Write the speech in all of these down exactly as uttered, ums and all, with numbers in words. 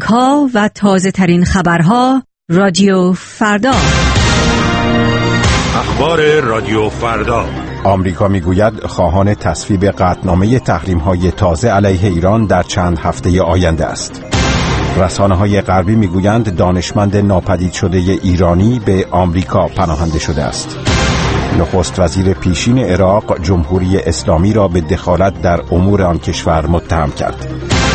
آمریکا و تازه ترین خبرها رادیو فردا. اخبار رادیو فردا. آمریکا میگوید خواهان تصویب قطعنامه تحریم‌های تازه علیه ایران در چند هفته آینده است. رسانه‌های غربی میگویند دانشمند ناپدید شده ایرانی به آمریکا پناهنده شده است. نخست وزیر پیشین عراق جمهوری اسلامی را به دخالت در امور آن کشور متهم کرد.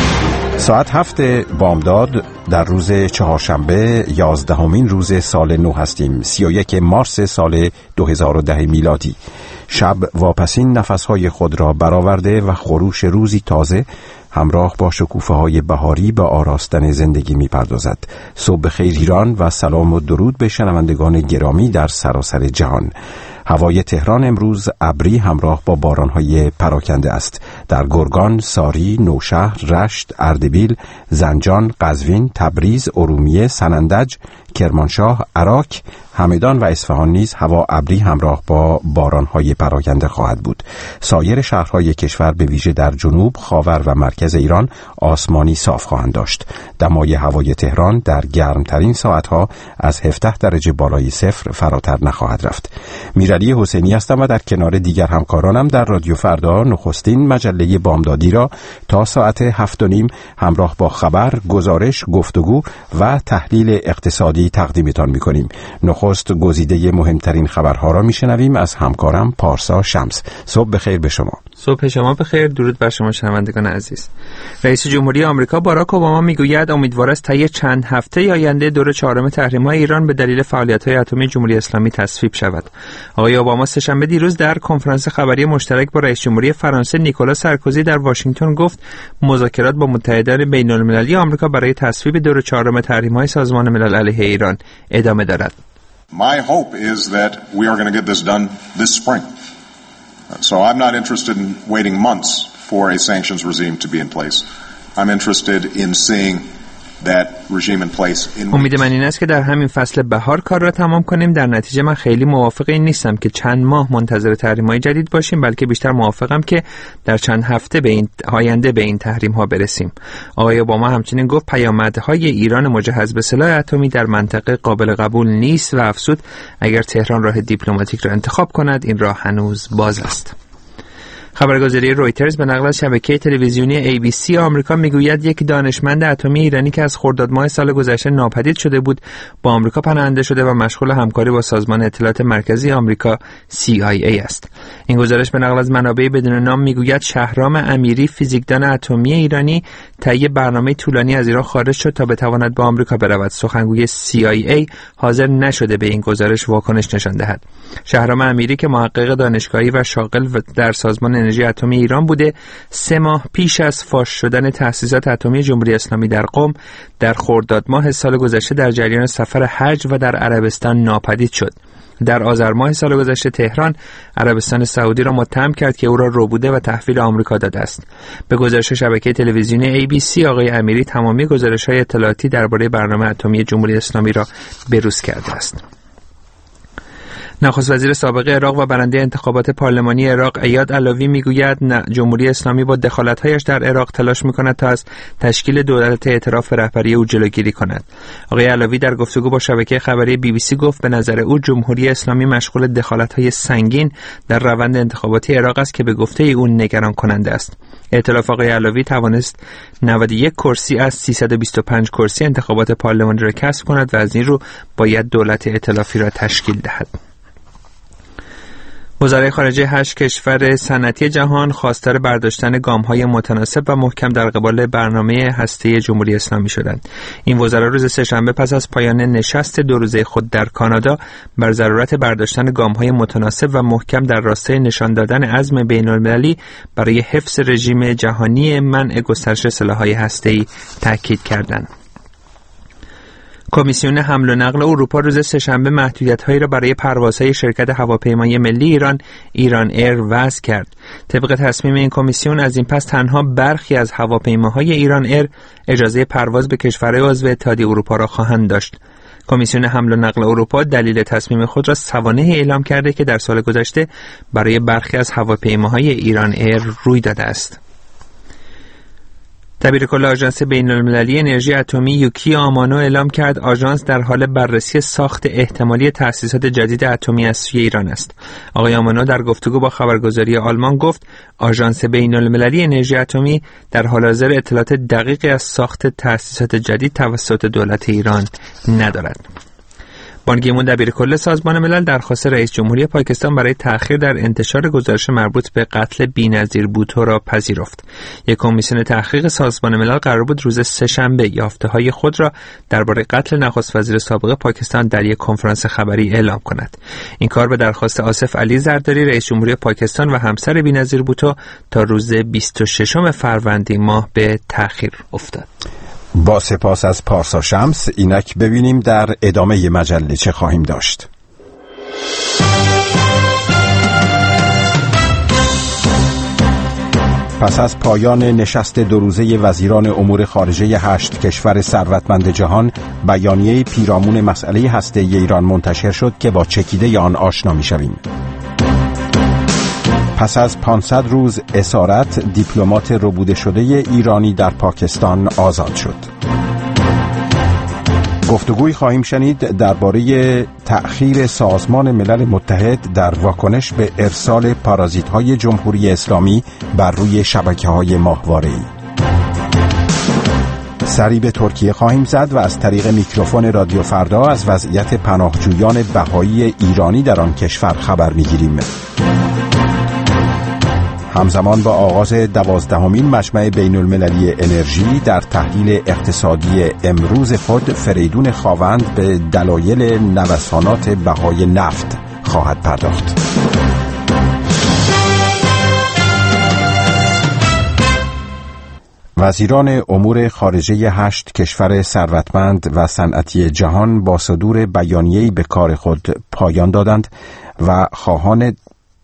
ساعت هفت بامداد در روز چهارشنبه یازدهمین روز سال نو هستیم، سی و یک مارس سال دو هزار و ده میلادی. شب واپسین نفسهای خود را برآورده و خروش روزی تازه همراه با شکوفه‌های بهاری به آراستن زندگی می‌پردازد. صبح خیر ایران و سلام و درود به شنوندگان گرامی در سراسر جهان. هوای تهران امروز ابری همراه با باران‌های پراکنده است. در گرگان، ساری، نوشهر، رشت، اردبیل، زنجان، قزوین، تبریز، ارومیه، سنندج، کرمانشاه، عراق، همدان و اصفهان نیز هوا ابری همراه با باران‌های پراکنده خواهد بود. سایر شهرهای کشور به ویژه در جنوب، خاور و مرکز ایران آسمانی صاف خواهند داشت. دمای هوای تهران در گرمترین ساعتها از هفده درجه بالای صفر فراتر نخواهد رفت. میرعلی حسینی هستم و در کنار دیگر همکارانم در رادیو فردا نخستین مجله بامدادی را تا ساعت هفت و نیم همراه با خبر، گزارش، گفتگو و تحلیل اقتصادی تقدیمتان می‌کنیم. نخست گزیده مهمترین خبرها را میشنویم از همکارم پارسا شمس. صبح بخیر به شما. صبح شما بخیر. درود بر شما شنوندگان عزیز. رئیس جمهوری آمریکا باراک اوباما میگوید امیدوار است طی چند هفته آینده دور چهارم تحریم‌های ایران به دلیل فعالیت‌های اتمی جمهوری اسلامی تصویب شود. آقای اوباما سه‌شنبه دیروز در کنفرانس خبری مشترک با رئیس جمهوری فرانسه نیکولا سارکوزی در واشنگتن گفت مذاکرات با متحدان بین‌المللی آمریکا برای تصویب دور چهارم تحریم‌های سازمان ملل علیه ایران ادامه دارد. My hope is that we are going to get this done this spring. So I'm not interested in waiting months for a sanctions regime to be in place. I'm interested in seeing that regime in place in امید من این است که در همین فصل بهار کار را تمام کنیم. در نتیجه من خیلی موافق این نیستم که چند ماه منتظر تحریم‌های جدید باشیم، بلکه بیشتر موافقم که در چند هفته به این آینده به این تحریم‌ها برسیم. آقای اوباما همچنین گفت پیامدهای ایران مجهز به سلاح اتمی در منطقه قابل قبول نیست و افزود اگر تهران راه دیپلماتیک را انتخاب کند این راه هنوز باز است. خبرگزاری رویترز به نقل از شبکه تلویزیونی ای بی سی آمریکا میگوید یک دانشمند اتمی ایرانی که از خرداد ماه سال گذشته ناپدید شده بود با آمریکا پناهنده شده و مشغول همکاری با سازمان اطلاعات مرکزی آمریکا سی آی ای است. این گزارش به نقل از منابع بدون نام میگوید شهرام امیری فیزیکدان اتمی ایرانی طی برنامه طولانی از ایران خارج شد تا بتواند به آمریکا برود. سخنگوی سی آی ای حاضر نشده به این گزارش واکنش نشان دهد. شهرام امیری که محقق دانشگاهی و شاغل در سازمان انرژی اتمی ایران بوده، سه ماه پیش از فاش شدن تأسیسات اتمی جمهوری اسلامی در قم در خرداد ماه سال گذشته در جریان سفر حج و در عربستان ناپدید شد. در آذر ماه سال گذشته تهران عربستان سعودی را متهم کرد که او را ربوده و تحویل آمریکا داده است. به گزارش شبکه تلویزیونی ای بی سی آقای امیری تمامی گزارش‌های اطلاعاتی درباره برنامه اتمی جمهوری اسلامی را بروز کرده است. نخست وزیر سابق عراق و برنده انتخابات پارلمانی عراق ایاد علاوی میگوید نه جمهوری اسلامی با دخالت‌هایش در عراق تلاش می‌کند تا از تشکیل دولت ائتلاف رهبری او جلوگیری کند. آقای علاوی در گفتگو با شبکه خبری بی بی سی گفت به نظر او جمهوری اسلامی مشغول دخالت‌های سنگین در روند انتخاباتی عراق است که به گفته او نگران کننده است. ائتلاف آقای علاوی توانست نود و یک کرسی از سیصد و بیست و پنج کرسی انتخابات پارلمانی را کسب کند و از این رو باید دولت ائتلافی را تشکیل دهد. وزرای خارجه هشت کشور صنعتی جهان خواستار برداشتن گام‌های متناسب و محکم در قبال برنامه هسته جمهوری اسلامی شدند. این وزرا روز سه‌شنبه پس از پایان نشست دو روزه خود در کانادا بر ضرورت برداشتن گام‌های متناسب و محکم در راستای نشان دادن عزم بین‌المللی برای حفظ رژیم جهانی منع گسترش سلاح‌های هسته‌ای تاکید کردند. کمیسیون حمل و نقل اروپا روز سه‌شنبه محدودیت‌هایی را برای پروازهای شرکت هواپیمایی ملی ایران ایران ایر وضع کرد. طبق تصمیم این کمیسیون از این پس تنها برخی از هواپیماهای ایران ایر اجازه پرواز به کشورهای عضو اتحادیه اروپا را خواهند داشت. کمیسیون حمل و نقل اروپا دلیل تصمیم خود را سوانحی اعلام کرده که در سال گذشته برای برخی از هواپیماهای ایران ایر روی داده است. دبیرکل آژانس بین‌المللی انرژی اتمی یوکی آمانو اعلام کرد آژانس در حال بررسی ساخت احتمالی تأسیسات جدید اتمی از سوی ایران است. آقای آمانو در گفتگو با خبرگزاری آلمان گفت آژانس بین‌المللی انرژی اتمی در حال حاضر اطلاعات دقیقی از ساخت تأسیسات جدید توسط دولت ایران ندارد. بان کی مون دبیرکل سازمان ملل درخواست رئیس جمهوری پاکستان برای تأخیر در انتشار گزارش مربوط به قتل بی‌نظیر بوتو را پذیرفت. یک کمیسیون تحقیق سازمان ملل قرار بود روز سه‌شنبه یافته‌های خود را درباره قتل نخست وزیر سابق پاکستان در یک کنفرانس خبری اعلام کند. این کار به درخواست آصف علی زرداری رئیس جمهوری پاکستان و همسر بی‌نظیر بوتو تا روز بیست و ششم فروردین ماه به تأخیر افتاد. با سپاس از پارسا شمس، اینک ببینیم در ادامه مجله چه خواهیم داشت. پس از پایان نشست دو روزه وزیران امور خارجه هشت کشور ثروتمند جهان، بیانیه پیرامون مسئله هسته‌ای ایران منتشر شد که با چکیده آن آشنا می‌شویم. پس از پانصد روز اسارت، دیپلمات ربوده شده ایرانی در پاکستان آزاد شد. گفتگوی خواهیم شنید درباره تأخیر سازمان ملل متحد در واکنش به ارسال پارازیت‌های جمهوری اسلامی بر روی شبکه‌های ماهواره‌ای. سری به ترکیه خواهیم زد و از طریق میکروفون رادیو فردا از وضعیت پناهجویان بهایی ایرانی در آن کشور خبر می‌گیریم. همزمان با آغاز دوازدهمین مجمع بین المللی انرژی در تحلیل اقتصادی امروز خود، فریدون خاوند به دلایل نوسانات بهای نفت خواهد پرداخت. وزیران امور خارجه هشت کشور ثروتمند و صنعتی جهان با صدور بیانیه‌ای به کار خود پایان دادند و خواهان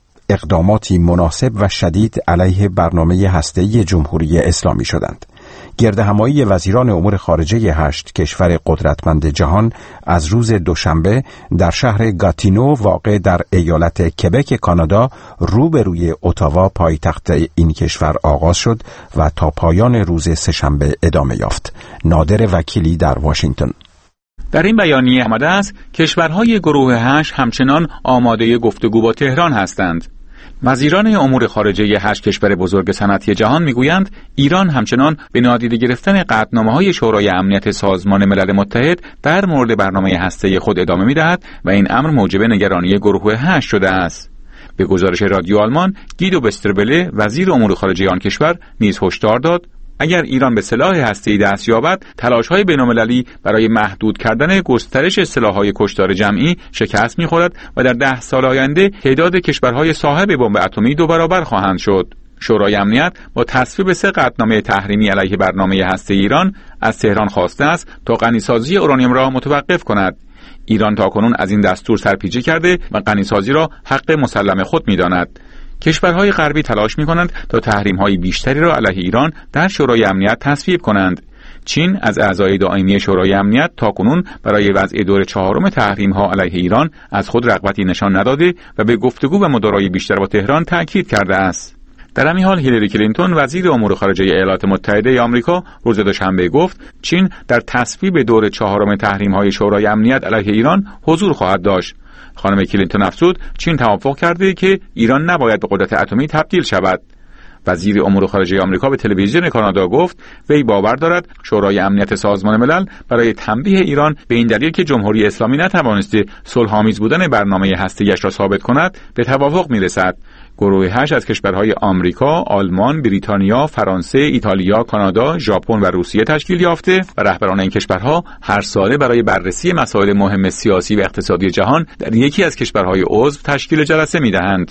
اقداماتی مناسب و شدید علیه برنامه هسته‌ای جمهوری اسلامی شدند. گردهمایی وزیران امور خارجه هشت کشور قدرتمند جهان از روز دوشنبه در شهر گاتینو واقع در ایالت کبک کانادا روبروی اتاوا پایتخت این کشور آغاز شد و تا پایان روز سه‌شنبه ادامه یافت. نادر وکیلی در واشنگتن. در این بیانیه آمده است کشورهای گروه هشت همچنان آماده گفتگو با تهران هستند. وزیران امور خارجه هشت کشور بزرگ صنعتی جهان میگویند ایران همچنان به نادیده گرفتن قطعنامه‌های شورای امنیت سازمان ملل متحد در مورد برنامه هسته‌ای خود ادامه می‌دهد و این امر موجب نگرانی گروه هشت شده است. به گزارش رادیو آلمان، گیدو وستربله وزیر امور خارجه آن کشور نیز هشدار داد اگر ایران به سلاح هسته‌ای دست یابد، تلاش‌های بین‌المللی برای محدود کردن گسترش سلاح‌های کشتار جمعی شکست می‌خورد و در ده سال آینده تعداد کشورهای صاحب بمب اتمی دو برابر خواهند شد. شورای امنیت با تصویب سه قطعنامه تحریمی علیه برنامه هسته‌ای ایران از تهران خواسته است تا غنیسازی اورانیوم را متوقف کند. ایران تاکنون از این دستور سرپیچی کرده و غنیسازی را حق مسلم خود می‌داند. کشورهای غربی تلاش می‌کنند تا تحریم‌های بیشتری را علیه ایران در شورای امنیت تصویب کنند. چین از اعضای دائمی شورای امنیت تاکنون برای وضع دور چهارم تحریم‌ها علیه ایران از خود رغبتی نشان نداده و به گفتگو و مدارای بیشتر با تهران تأکید کرده است. در همین حال هیلاری کلینتون وزیر امور خارجه ایالات متحده آمریکا روز دوشنبه گفت چین در تصویب دور چهارم تحریم‌های شورای امنیت علیه ایران حضور خواهد داشت. خانم کلینتون افزود چین توافق کرده که ایران نباید به قدرت اتمی تبدیل شود. وزیر امور خارجه آمریکا به تلویزیون کانادا گفت وی باور دارد شورای امنیت سازمان ملل برای تنبیه ایران به این دلیل که جمهوری اسلامی نتوانسته صلح‌آمیز بودن برنامه هسته‌ایش را ثابت کند به توافق می‌رسد. گروه هشت از کشورهای آمریکا، آلمان، بریتانیا، فرانسه، ایتالیا، کانادا، ژاپن و روسیه تشکیل یافته و رهبران این کشورها هر ساله برای بررسی مسائل مهم سیاسی و اقتصادی جهان در یکی از کشورهای عضو تشکیل جلسه می‌دهند.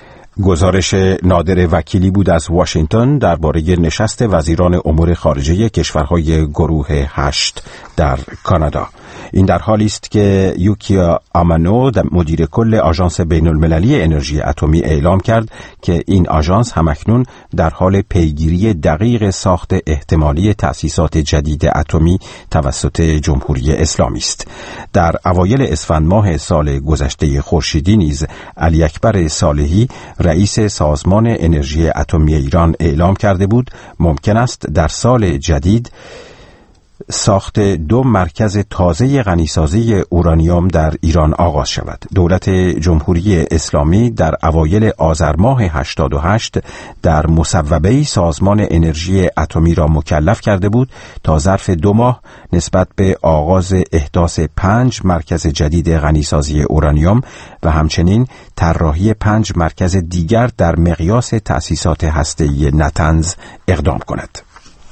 گزارش نادر وکیلی بود از واشنگتن درباره نشست وزیران امور خارجه کشورهای گروه هشت در کانادا. این در حالی است که یوکیا آمانو مدیر کل آژانس بین المللی انرژی اتمی اعلام کرد که این آژانس همکنون در حال پیگیری دقیق ساخت احتمالی تأسیسات جدید اتمی توسط جمهوری اسلامی است. در اوایل اسفند ماه سال گذشته خورشیدی نیز علی اکبر صالحی رئیس سازمان انرژی اتمی ایران اعلام کرده بود ممکن است در سال جدید ساخت دو مرکز تازه غنیسازی اورانیوم در ایران آغاز شود. دولت جمهوری اسلامی در اوایل آذر ماه هشتاد و هشت در مصوبه‌ای سازمان انرژی اتمی را مکلف کرده بود تا ظرف دو ماه نسبت به آغاز احداث پنج مرکز جدید غنیسازی اورانیوم و همچنین طراحی پنج مرکز دیگر در مقیاس تأسیسات هسته‌ای نتنز اقدام کند.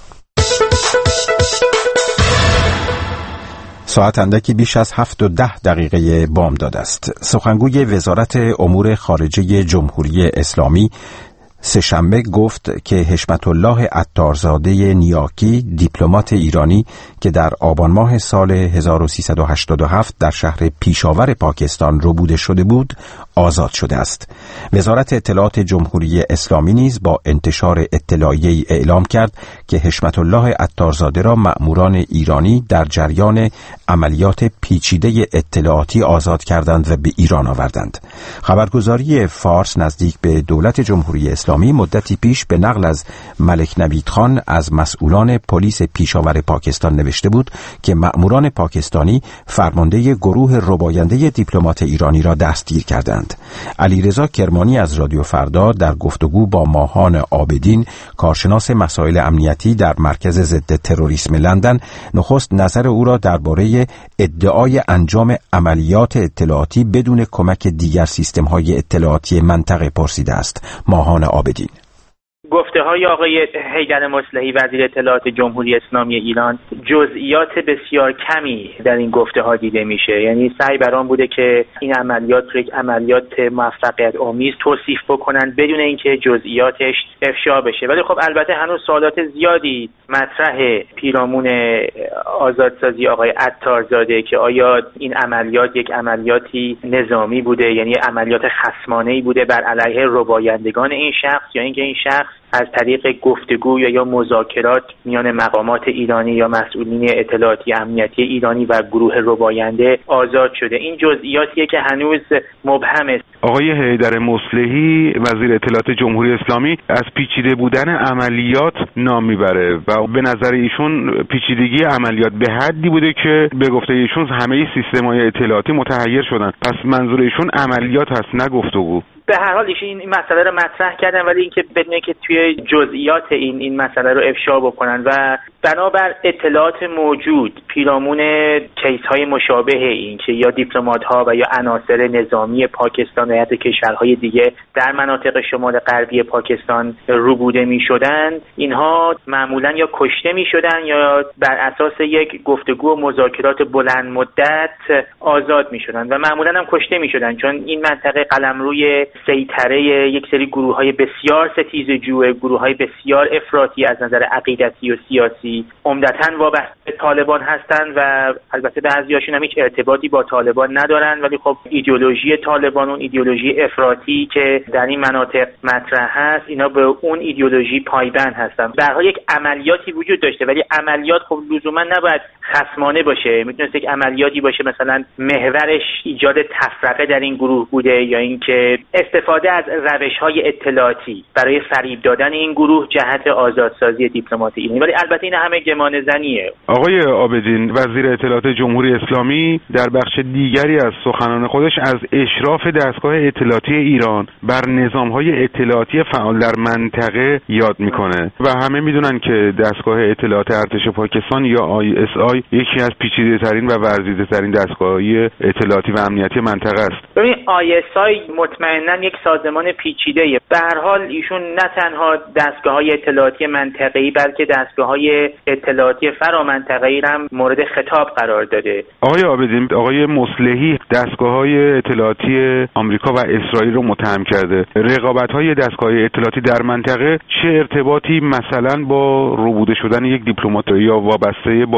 ساعت اندکی بیش از هفت و ده دقیقه بامداد است. سخنگوی وزارت امور خارجه جمهوری اسلامی سه‌شنبه گفت که حشمت الله عطارزاده نیاکی دیپلمات ایرانی که در آبان ماه سال هزار و سیصد و هشتاد و هفت در شهر پیشاور پاکستان ربوده شده بود آزاد شده است. وزارت اطلاعات جمهوری اسلامی نیز با انتشار اطلاعیه‌ای اعلام کرد که حشمت الله عطارزاده را مأموران ایرانی در جریان عملیات پیچیده اطلاعاتی آزاد کردند و به ایران آوردند. خبرگزاری فارس نزدیک به دولت جمهوری اسلامی مدتی پیش به نقل از ملک نوید خان از مسئولان پلیس پیشاور پاکستان نوشته بود که مأموران پاکستانی فرمانده گروه رباینده دیپلمات ایرانی را دستگیر کردند. علیرضا کرمانی از رادیو فردا در گفتگو با ماهان عابدین کارشناس مسائل امنیتی در مرکز ضد تروریسم لندن نخست نظر او را درباره ادعای انجام عملیات اطلاعاتی بدون کمک دیگر سیستم‌های اطلاعاتی منطقه پرسیده است. ماهان عابدین: گفته های آقای حیدر مصلحی وزیر اطلاعات جمهوری اسلامی ایران جزئیات بسیار کمی در این گفته ها دیده میشه. یعنی سعی بر آن بوده که این عملیات رو یک عملیات موفقیت آمیز توصیف بکنن بدون اینکه جزئیاتش افشا بشه. ولی خب البته هنوز سوالات زیادی مطرح پیرامون آزادسازی آقای عطارزاده که آیا این عملیات یک عملیاتی نظامی بوده، یعنی عملیات خصمانه‌ای بوده بر علیه ربایندگان این شخص، یا اینکه این شخص از طریق گفتگو یا یا مذاکرات میان مقامات ایرانی یا مسئولین اطلاعاتی امنیتی ایرانی و گروه رباینده آزاد شده. این جزئیاتیه که هنوز مبهمه. آقای حیدر مصلحی وزیر اطلاعات جمهوری اسلامی از پیچیده بودن عملیات نام میبره و به نظر ایشون پیچیدگی عملیات به حدی بوده که به گفته ایشون همه سیستم‌های اطلاعاتی متحیر شدن. پس منظور ایشون عملیات هست نه گفتگو. به هر حال ایشون این مسئله رو مطرح کردن ولی اینکه بدونه که توی جزئیات این این مسئله رو افشا بکنن و بنابر اطلاعات موجود پیرامون کیس های مشابه این که یا دیپلمات ها و یا عناصر نظامی پاکستان و یا کشورهای دیگه در مناطق شمال غربی پاکستان ربوده می شدن، اینها معمولا یا کشته می شدن یا بر اساس یک گفتگو و مذاکرات بلند مدت آزاد می شدن و معمولا هم کشته می شدن، چون این منطقه قلمروی سیطره یک سری گروه‌های بسیار ستیزجو، گروه‌های بسیار افراطی از نظر عقیدتی و سیاسی عمدتاً وابسته به طالبان هستند و البته بعضی‌هاشون هم هیچ ارتباطی با طالبان ندارن، ولی خب ایدئولوژی طالبان، اون ایدئولوژی افراطی که در این مناطق مطرح هست، اینا به اون ایدئولوژی پایبند هستن. به هر حال یک عملیاتی وجود داشته ولی عملیات خب لزوما نباید خصمانه باشه. میتونه یک عملیاتی باشه مثلا محورش ایجاد تفرقه در این گروه بوده یا اینکه استفاده از روش‌های اطلاعاتی برای فریب دادن این گروه جهت آزادسازی دیپلمات ایرانی. ولی البته این همه گمانه‌زنیه. آقای عابدین وزیر اطلاعات جمهوری اسلامی در بخش دیگری از سخنان خودش از اشراف دستگاه اطلاعاتی ایران بر نظام‌های اطلاعاتی فعال در منطقه یاد میکنه و همه میدونن که دستگاه اطلاعات ارتش پاکستان یا آی اس آی یکی از پیچیده‌ترین و ورزیده‌ترین دستگاه‌های اطلاعاتی و امنیتی منطقه است. ببین آی اس آی مطمئناً یک سازمان پیچیده‌ایه. به هر حال ایشون نه تنها دستگاه‌های اطلاعاتی منطقه‌ای بلکه دستگاه‌های اطلاعاتی فرامنطقه‌ای هم مورد خطاب قرار داده. آقای عابدین آقای مصلحی دستگاه‌های اطلاعاتی آمریکا و اسرائیل رو متهم کرده. رقابت‌های دستگاه‌های اطلاعاتی در منطقه چه ارتباطی مثلا با ربوده شدن یک دیپلمات یا وابسته بازرگانی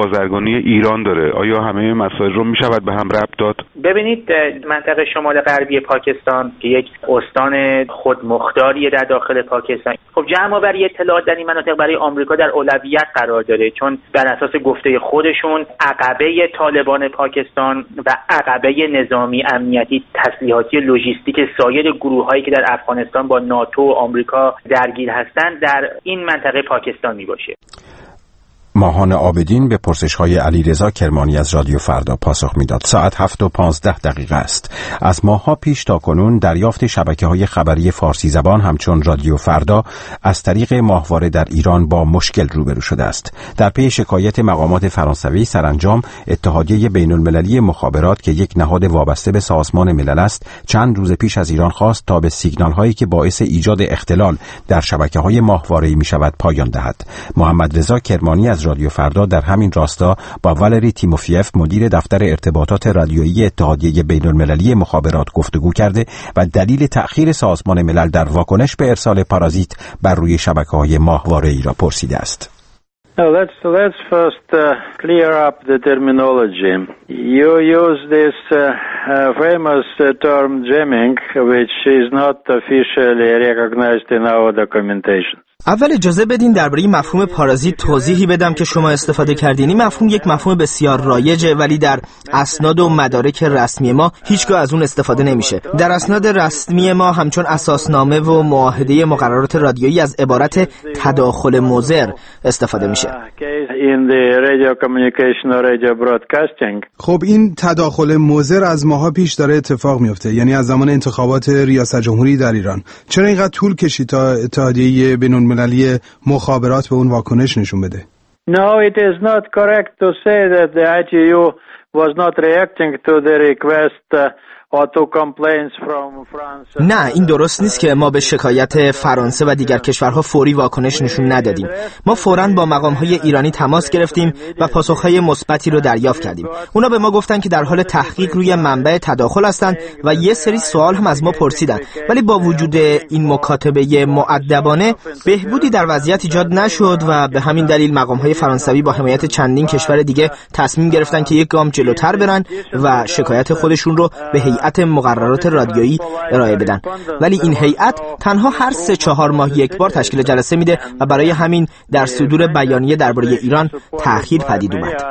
درونی ایران داره. آیا همه مسائل رو میشود به هم ربط داد؟ ببینید منطقه شمال غربی پاکستان که یک استان خودمختاریه در داخل پاکستان، خب جمع‌آوری اطلاعات در این مناطق برای آمریکا در اولویت قرار داره، چون بر اساس گفته خودشون عقبه طالبان پاکستان و عقبه نظامی امنیتی تسلیحاتی لوجستیک سایر گروه‌هایی که در افغانستان با ناتو و آمریکا درگیر هستند در این منطقه پاکستان میباشه. ماهان عابدین به پرسش‌های علیرضا کرمانی از رادیو فردا پاسخ میداد. ساعت هفت و پانزده دقیقه است. از ماه‌ها پیش تا کنون دریافت شبکه‌های خبری فارسی زبان همچون رادیو فردا از طریق ماهواره در ایران با مشکل روبرو شده است. در پی شکایت مقامات فرانسوی سرانجام اتحادیه بین‌المللی مخابرات که یک نهاد وابسته به سازمان ملل است، چند روز پیش از ایران خواست تا به سیگنال‌هایی که باعث ایجاد اختلال در شبکه‌های ماهواره‌ای می‌شود پایان دهد. محمد رضا کرمانی از رادیو فردا در همین راستا با والری تیموفیف مدیر دفتر ارتباطات رادیویی اتحادیه بین‌المللی مخابرات گفتگو کرده و دلیل تأخیر سازمان ملل در واکنش به ارسال پارازیت بر روی شبکه‌های ماهواره‌ای را پرسیده است. No, let's let's first uh, clear up the terminology. You use this uh, uh, famous uh, term jamming, which is not officially recognized in our documentation. اول اجازه بدین درباره مفهوم پارازیت توضیحی بدم که شما استفاده کردین. این مفهوم یک مفهوم بسیار رایجه، ولی در اسناد و مدارک رسمی ما هیچگاه از اون استفاده نمیشه. در اسناد رسمی ما همچون اساسنامه و معاهده مقررات رادیویی از عبارت تداخل مضر استفاده میشه. خب این تداخل مضر از ماها پیش داره اتفاق میفته، یعنی از زمان انتخابات ریاست جمهوری در ایران. چرا اینقدر طول کشید تا اتحادیه بین‌المللی مخابرات به اون واکنش نشون بده؟ No, it is not correct to say that the I T U was not reacting to the request uh, نه، این درست نیست که ما به شکایت فرانسه و دیگر کشورها فوری واکنش نشون ندادیم. ما فوراً با مقام‌های ایرانی تماس گرفتیم و پاسخ‌های مثبتی رو دریافت کردیم. اونا به ما گفتن که در حال تحقیق روی منبع تداخل هستن و یه سری سوال هم از ما پرسیدن، ولی با وجود این مکاتبه مؤدبانه بهبودی در وضعیت ایجاد نشد و به همین دلیل مقام‌های فرانسوی با حمایت چندین کشور دیگه تصمیم گرفتن که یک گام جلوتر برن و شکایت خودشون رو به هیئت مقررات رادیویی ارائه بدن. ولی این هیئت تنها هر سه چهار ماه یک بار تشکیل جلسه میده و برای همین در صدور بیانیه درباره ایران تأخیر پدید اومد.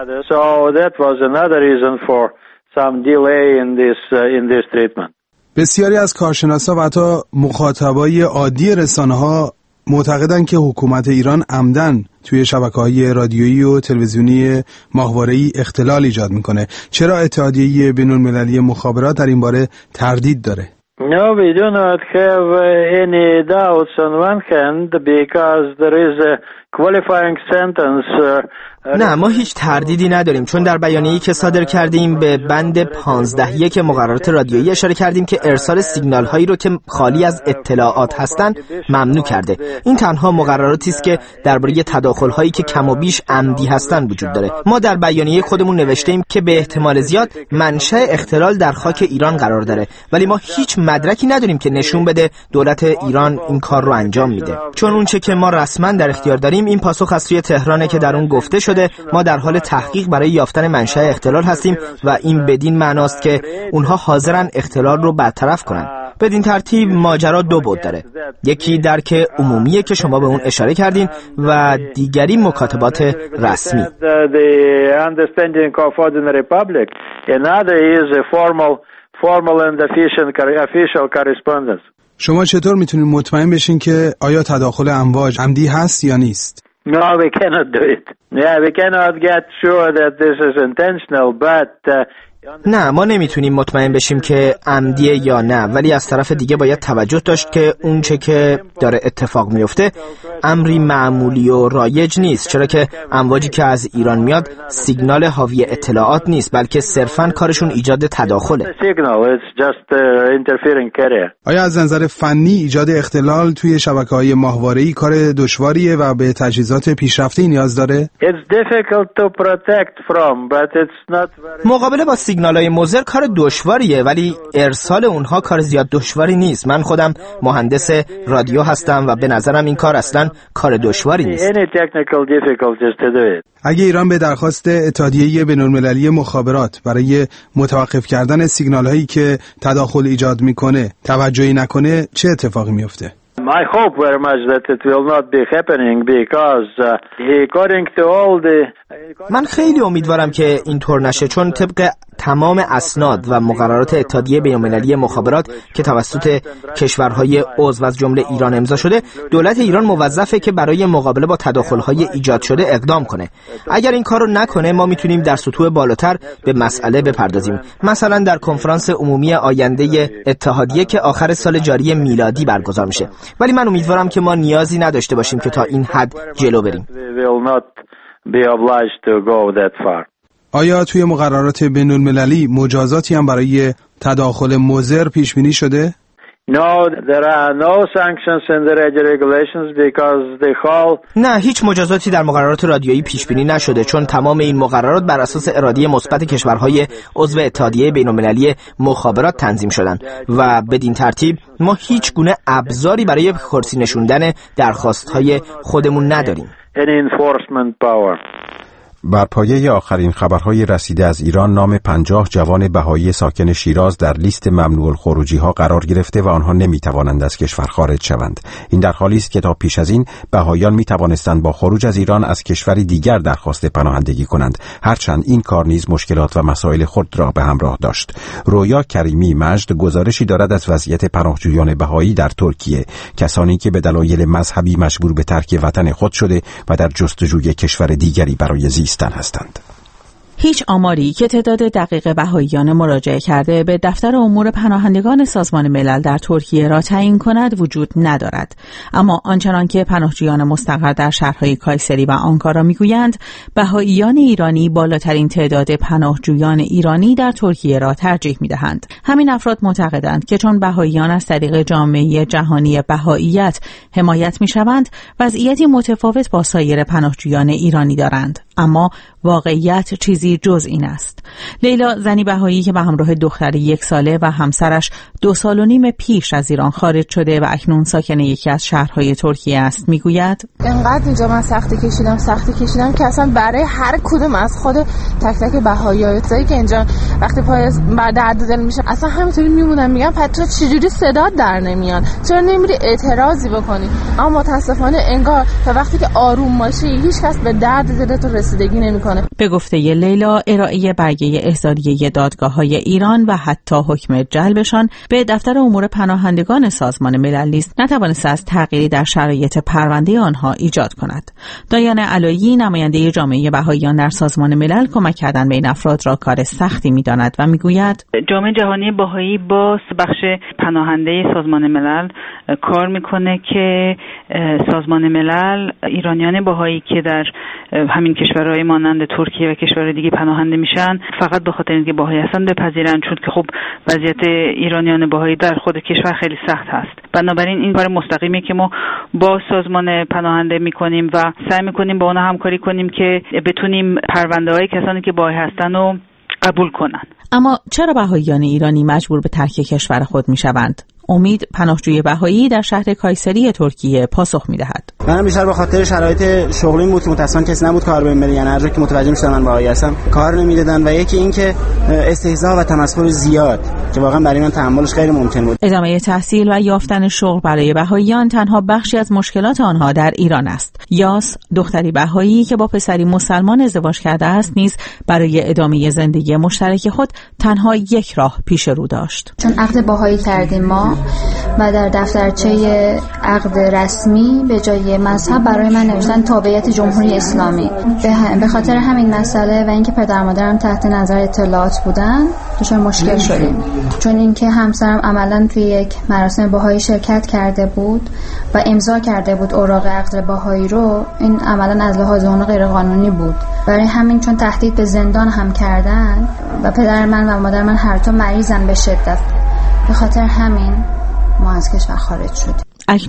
بسیاری از کارشناسا و حتی مخاطبای عادی رسانه‌ها معتقدن که حکومت ایران عمدن توی شبکه‌های رادیویی و تلویزیونی ماهواره‌ای اختلال ایجاد میکنه. چرا اتحادیه بین‌المللی مخابرات در این باره تردید داره؟ No, we do not have any doubts on one hand because there is a qualifying sentence. نه، ما هیچ تردیدی نداریم، چون در بیانیه‌ای که صادر کردیم به بند پانزده یک مقررات رادیویی اشاره کردیم که ارسال سیگنال هایی رو که خالی از اطلاعات هستند ممنوع کرده. این تنها مقرراتی است که درباره تداخل هایی که کم و بیش عمدی هستند وجود داره. ما در بیانیه خودمون نوشتیم که به احتمال زیاد منشأ اختلال در خاک ایران قرار داره، ولی ما هیچ مدرکی نداریم که نشون بده دولت ایران این کار رو انجام میده. چون اونچه که ما رسما در اختیار داریم این پاسخ از سوی تهرانه که در اون گفته شده ما در حال تحقیق برای یافتن منشأ اختلال هستیم و این بدین معناست که اونها حاضرن اختلال رو برطرف کنن. بدین ترتیب ماجرا دو بعد داره، یکی درک عمومیه که شما به اون اشاره کردین و دیگری مکاتبات رسمی. شما چطور میتونید مطمئن بشین که آیا تداخل امواج عمدی هست یا نیست؟ No, we cannot do it. Yeah, we cannot get sure that this is intentional, but uh, نه، ما نمیتونیم مطمئن بشیم که عمدیه یا نه، ولی از طرف دیگه باید توجه داشت که اون چه که داره اتفاق میفته امری معمولی و رایج نیست، چرا که امواجی که از ایران میاد سیگنال حاوی اطلاعات نیست، بلکه صرفاً کارشون ایجاد تداخله. آیا از نظر فنی ایجاد اختلال توی شبکه‌های ماهواره‌ای کار دشواریه و به تجهیزات پیشرفته نیاز داره؟ مقابله با سیگنال‌های مضر کار دشواریه، ولی ارسال اونها کار زیاد دشواری نیست. من خودم مهندس رادیو هستم و به نظرم این کار اصلا کار دشواری نیست. اگه ایران به درخواست اتحادیه بین‌المللی مخابرات برای متوقف کردن سیگنال‌هایی که تداخل ایجاد میکنه توجهی نکنه، چه اتفاقی میفته؟ I hope very much that it will not be happening because uh, according to all the من خیلی امیدوارم که اینطور نشه، چون طبق تمام اسناد و مقررات اتحادیه بین‌المللی مخابرات که توسط کشورهای عضو از جمله ایران امضا شده، دولت ایران موظفه که برای مقابله با تداخل‌های ایجاد شده اقدام کنه. اگر این کارو نکنه ما میتونیم در سطوح بالاتر به مسئله بپردازیم، مثلا در کنفرانس عمومی آینده اتحادیه که آخر سال جاری میلادی برگزار میشه. ولی من امیدوارم که ما نیازی نداشته باشیم که تا این حد جلو بریم. آیا توی مقررات بین‌المللی مجازاتی هم برای تداخل مضر پیش بینی شده؟ No, there are no sanctions in the regulations because the whole نه، هیچ مجازاتی در مقررات رادیویی پیش بینی نشده، چون تمام این مقررات بر اساس اراده مثبت کشورهای عضو اتحادیه بین‌المللی مخابرات تنظیم شدند و بدین ترتیب ما هیچ گونه ابزاری برای کرسی نشوندن درخواست‌های خودمون نداریم. بر پایه آخرین خبرهای رسیده از ایران، نام پنجاه جوان بهایی ساکن شیراز در لیست ممنوع الخروجی ها قرار گرفته و آنها نمی توانند از کشور خارج شوند. این در حالی است که تا پیش از این بهاییان می توانستند با خروج از ایران از کشوری دیگر درخواست پناهندگی کنند، هرچند این کار نیز مشکلات و مسائل خود را به همراه داشت. رویا کریمی مجد گزارشی دارد از وضعیت پناهجویان بهایی در ترکیه، کسانی که به دلایل مذهبی مجبور به ترک وطن خود شده و در جستجوی کشور دیگری برای زیستن هستند. هیچ آماری که تعداد دقیق بهائیان مراجعه کرده به دفتر امور پناهندگان سازمان ملل در ترکیه را تعیین کند وجود ندارد، اما آنچنان که پناهجویان مستقر در شهرهای کایسری و آنکارا میگویند، بهائیان ایرانی بالاترین تعداد پناهجویان ایرانی در ترکیه را ترجیح میدهند. همین افراد معتقدند که چون بهائیان از طریق جامعه جهانی بهائیت حمایت میشوند، وضعیتی متفاوت با سایر پناهجویان ایرانی دارند، اما واقعیت چیزی جز این است. لیلا، زنی بهایی که به همراه دختری یک ساله و همسرش دو سال و نیم پیش از ایران خارج شده و اکنون ساکن یکی از شهرهای ترکیه است، میگوید انقدر اینجا من سختی کشیدم سختی کشیدم که اصلا برای هر کدوم از خود تک تک بهایی‌ها که اینجا وقتی پای بر درد دل میشه اصلا همینطوری میمونم، میگم پس تو چجوری صدات در نمیاد، چرا نمیری اعتراضی بکنی؟ اما متاسفانه انگار تا وقتی که آروم باشی هیچ کس به درد دلت رسیدگی نمیکنه. به گفته لیلا، ارائه برگه احضاریه دادگاه‌های ایران و حتی حکم جلبشان به دفتر امور پناهندگان سازمان ملل نیز نتوانست از تغییری در شرایط پرونده آنها ایجاد کند. دایان علایی، نماینده جامعه بهائیان در سازمان ملل، کمک کردن به این افراد را کار سختی می‌داند و می‌گوید جامعه جهانی بهایی با بخش پناهنده سازمان ملل کار می‌کنه که سازمان ملل ایرانیان بهایی که در همین کشورهای مانند ترکیه و کشورهای دیگه پناهنده میشن فقط به خاطر اینکه بهایی هستن بپذیرن، چون که خب وضعیت ایرانیان بهایی در خود کشور خیلی سخت هست. بنابراین این کار مستقیمی که ما با سازمان پناهنده میکنیم و سعی میکنیم با اونها همکاری کنیم که بتونیم پرونده های کسانی که بهایی هستن رو قبول کنن. اما چرا بهائیان ایرانی مجبور به ترک کشور خود میشوند؟ امید، پناهجوی بهایی در شهر کایسری ترکیه، پاسخ میدهد. من بیشتر به خاطر شرایط شغلیم بود که متأسفانه کسی نبود کار بهم بده، یعنی هر جا که متوجه میشدم من بهایی هستم کار نمیدادن و یکی این که استهزاء و تمسخر زیاد که واقعا برای من تحملش غیر ممکن بود. ادامه تحصیل و یافتن شغل برای بهائیان تنها بخشی از مشکلات آنها در ایران است. یاس، دختری بهایی که با پسری مسلمان ازدواج کرده است، نیز برای ادامه زندگی مشترک خود تنها یک راه پیش رو داشت. چون عقد بهایی کردیم ما و در دفترچه عقد رسمی به جای مذهب برای من نوشتن تابعیت جمهوری اسلامی. به خاطر همین مسئله و اینکه پدر مادرم تحت نظر اطلاعات بودن دچار مشکل شدیم، چون اینکه همسرم عملاً توی یک مراسم بهایی شرکت کرده بود و امضا کرده بود اوراق عقد بهایی رو، این عملاً از لحاظ اون غیر قانونی بود. برای همین چون تهدید به زندان هم کردن و پدر من و مادر من هر دو مریضن به شدت، به خاطر همین ما از کشور خارج شدیم. اکنون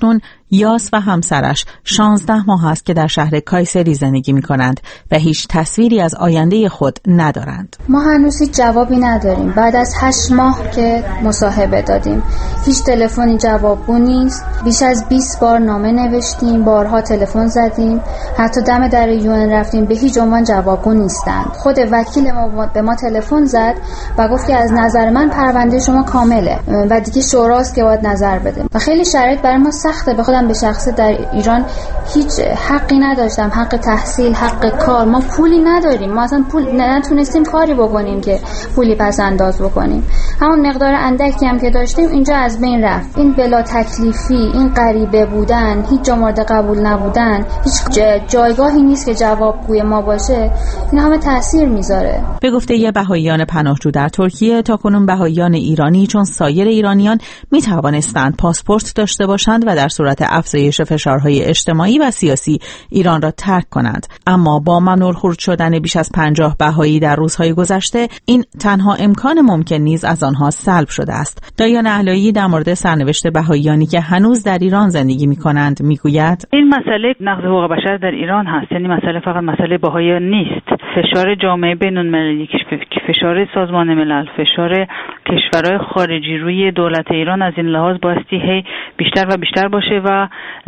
یاس و همسرش شانزده ماه است که در شهر کایسری زندگی می کنند و هیچ تصویری از آینده خود ندارند. ما هنوز هیچ جوابی نداریم. بعد از هشت ماه که مصاحبه دادیم هیچ تلفنی جوابگو نیست. بیش از بیست بار نامه نوشتیم، بارها تلفن زدیم، حتی دم در یون رفتیم، به هیچ عنوان جوابگو نیستند. خود وکیل ما به ما تلفن زد و گفت که از نظر من پرونده شما کامله و دیگه شوراست که باید نظر بده. و خیلی شرایط برای ما سخته. به خودم به شخصه در ایران هیچ حقی نداشتم، حق تحصیل، حق کار. ما پولی نداریم، ما اصلا پول نتونستیم کاری بکنیم که پولی پس انداز بکنیم. همون مقدار اندکی هم که داشتیم اینجا از بین رفت. این بلا تکلیفی، این غریبه بودن، هیچ جا مورد قبول نبودن، هیچ جایگاهی نیست که جوابگوی ما باشه، این همه تاثیر میذاره. به گفته یه بهائیان پناهجو در ترکیه، تاکنون بهائیان ایرانی چون سایر ایرانیان می توانستند پاسپورت داشته باشند و در صورت افزایش فشارهای اجتماعی و سیاسی ایران را ترک کنند، اما با ممنوع خروج شدن بیش از پنجاه بهایی در روزهای گذشته این تنها امکان ممکن نیز از آنها سلب شده است. دایان اعلایی در مورد سرنوشت بهائیانی که هنوز در ایران زندگی می‌کنند میگوید: این مسئله نقض حقوق بشر در ایران هست، یعنی مسئله فقط مسئله بهائیان نیست. فشار جامعه بین‌المللی، فشار سازمان ملل، فشار کشورهای خارجی روی دولت ایران از این لحاظ بایستی هی بیشتر و بیشتر باشه و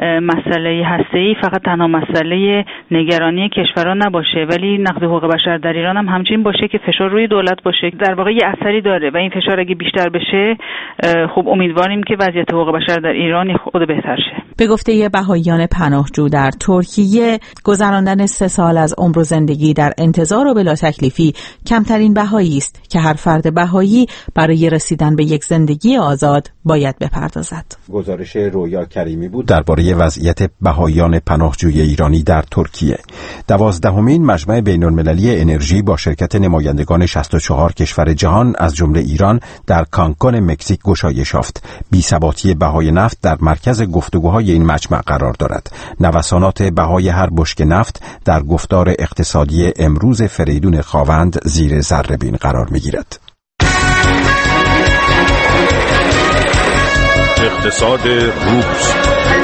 مسئله هسته‌ای فقط تنها مسئله نگرانی کشورها نباشه، ولی نقض حقوق بشر در ایران هم همچنین باشه که فشار روی دولت باشه. در واقع یه اثری داره و این فشار اگه بیشتر بشه خب امیدواریم که وضعیت حقوق بشر در ایران خود بهتر شه. به گفته یه بهائیان پناهجو در ترکیه، گذراندن سه سال از عمر و زندگی در انتظار و بلا تکلیفی کمترین بهایی است که هر فرد بهایی برای رسیدن به یک زندگی آزاد باید بپردازد. گزارش رویا کریمی بود درباره وضعیت بهائیان پناهجوی ایرانی در ترکیه. دوازدهمین مجمع بین‌المللی انرژی با شرکت نمایندگان شصت و چهار کشور جهان از جمله ایران در کانکون مکزیک گشایش یافت. بی‌ثباتی بهای نفت در مرکز گفتگوهای این مجمع قرار دارد. نوسانات بهای هر بشکه نفت در گفتار اقتصادی امروز فریدون خاوند زیر ذره‌بین قرار می‌گیرد. اقتصاد روز.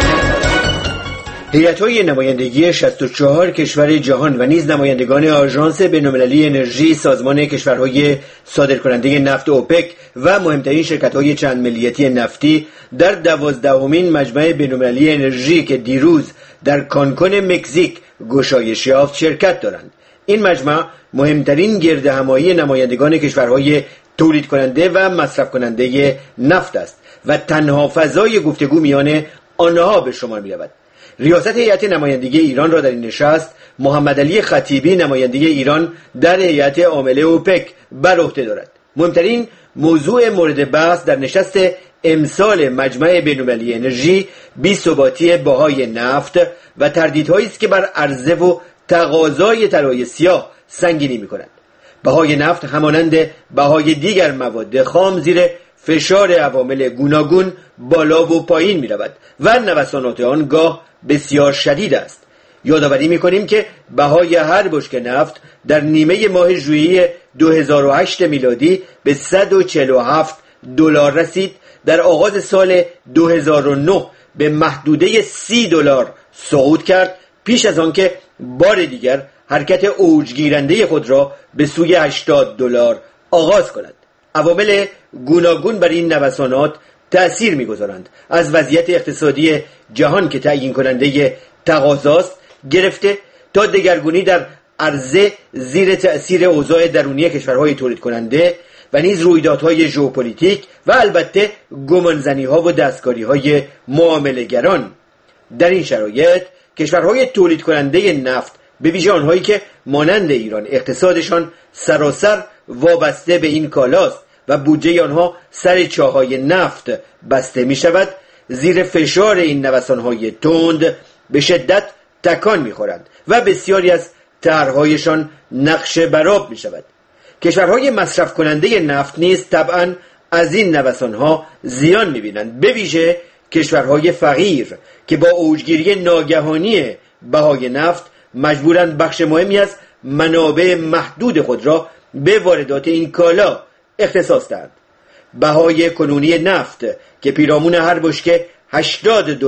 هیئت‌های نمایندگی شصت و چهار کشور جهان و نیز نمایندگان آژانس بین‌المللی انرژی، سازمان کشورهای صادرکننده نفت اوپک و مهمترین شرکت‌های چند ملیتی نفتی در دوازدهمین مجمع بین‌المللی انرژی که دیروز در کانکون مکزیک گشایش یافت شرکت دارند. این مجمع مهمترین گردهمایی نمایندگان کشورهای تولید کننده و مصرف کننده نفت است و تنها فضای گفتگو میان آنها به شمار می‌رود. ریاست هیئت نمایندگی ایران را در این نشست محمد علی خطیبی نماینده ایران در هیئت عامله اوپک بر عهده دارد. مهمترین موضوع مورد بحث در نشست امسال مجمع بین‌المللی انرژی بی‌ثباتی بهای نفت و تردیدهایی است که بر عرضه و تقاضای طلای سیاه سنگینی می‌کند. بهای نفت همانند بهای دیگر مواد خام زیر فشار عوامل گوناگون بالا و پایین می‌رود و نوسانات آن گاه بسیار شدید است. یادآوری می‌کنیم که بهای هر بشکه نفت در نیمه ماه ژوئیه دو هزار و هشت میلادی به صد و چهل و هفت دلار رسید. در آغاز سال دو هزار و نه به محدوده سی دلار صعود کرد پیش از آن که بار دیگر حرکت اوجگیرنده خود را به سوی هشتاد دلار آغاز کند. عوامل گوناگون بر این نوسانات تأثیر می‌گذارند، از وضعیت اقتصادی جهان که تعیین کننده تقاضاست گرفته تا دگرگونی در عرضه زیر تأثیر اوضاع درونی کشورهای تولید کننده و نیز رویدادهای ژئوپلیتیک و البته گمانزنی‌ها و دستکاری‌های معامله‌گران. در این شرایط کشورهای تولید کننده نفت به ویژه آنهایی که مانند ایران اقتصادشان سراسر وابسته به این کالاست و بودجه آنها سر چاهای نفت بسته می شود، زیر فشار این نوسانهای تند به شدت تکان می خورند و بسیاری از طرحهایشان نقش برآب می شود. کشورهای مصرف کننده نفت نیز طبعا از این نوسانها زیان می بینند، به ویژه کشورهای فقیر که با اوجگیری ناگهانی بهای نفت مجبورند بخش مهمی از منابع محدود خود را به واردات این کالا اختصاص دهند. بهای کنونی نفت که پیرامون هر بشکه هشتاد دلار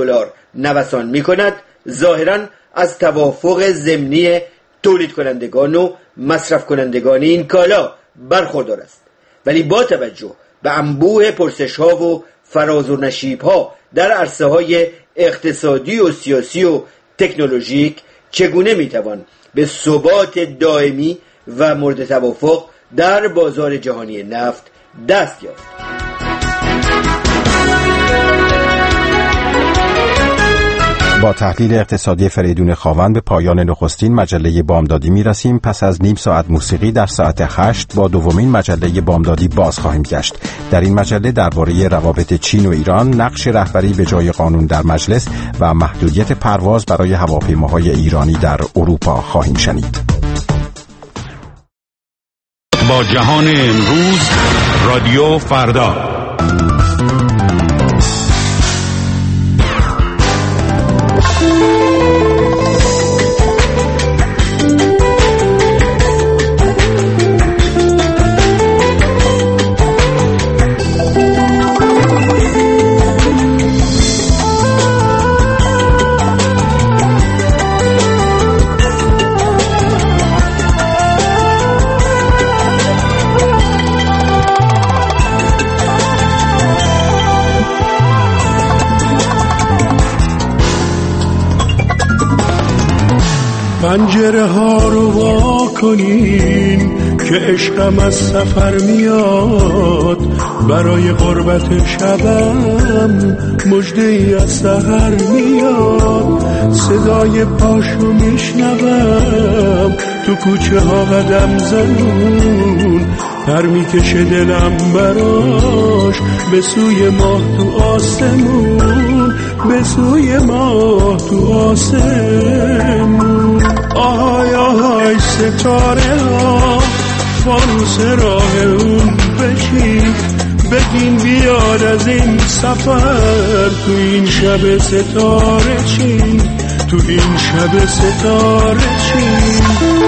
نوسان می کند ظاهراً از توافق ضمنی تولید کنندگان و مصرف کنندگان این کالا برخوردار است. ولی با توجه به انبوه پرسش ها و فراز و نشیب ها در عرصه های اقتصادی و سیاسی و تکنولوژیک چگونه می توان به ثبات دائمی و مورد توافق در بازار جهانی نفت دست یافت؟ با تحلیل اقتصادی فریدون خاوند به پایان نخستین مجله بامدادی می رسیم. پس از نیم ساعت موسیقی در ساعت هشت با دومین مجله بامدادی باز خواهیم گشت. در این مجله درباره روابط چین و ایران، نقش رهبری به جای قانون در مجلس و محدودیت پرواز برای هواپیماهای ایرانی در اروپا خواهیم شنید. با جهان امروز رادیو فردا. پنجره ها رو وا کنین که عشقم از سفر میاد، برای غربت شبم مژده ای از سحر میاد، صدای پاشو میشنوم تو کوچه ها قدم زنون، پر میکشه دلم براش به سوی ماه تو آسمون، به سوی ماه تو آسمون. آهای آهای ستاره ها فانوس راه اون بشین، بگین بیاد از این سفر تو این شب ستاره چین، تو این شب ستاره چین.